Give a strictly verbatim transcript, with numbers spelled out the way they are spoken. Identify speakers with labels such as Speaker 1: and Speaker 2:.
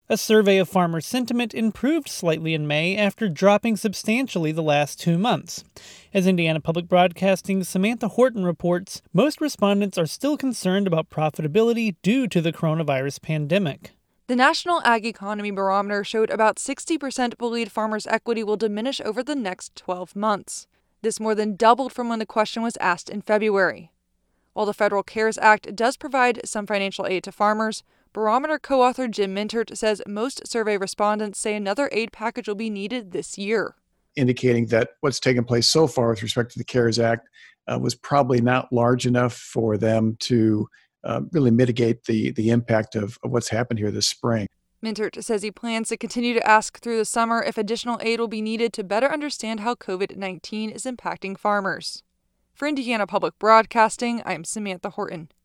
Speaker 1: A survey of farmer sentiment improved slightly in May after dropping substantially the last two months. As Indiana Public Broadcasting's Samantha Horton reports, most respondents are still concerned about profitability due to the coronavirus pandemic.
Speaker 2: The National Ag Economy Barometer showed about sixty percent believed farmers' equity will diminish over the next twelve months. This more than doubled from when the question was asked in February. While the Federal CARES Act does provide some financial aid to farmers, Barometer co-author Jim Mintert says most survey respondents say another aid package will be needed this year.
Speaker 3: Indicating that what's taken place so far with respect to the CARES Act uh, was probably not large enough for them to uh, really mitigate the, the impact of, of what's happened here this spring.
Speaker 2: Mintert says he plans to continue to ask through the summer if additional aid will be needed to better understand how covid nineteen is impacting farmers. For Indiana Public Broadcasting, I'm Samantha Horton.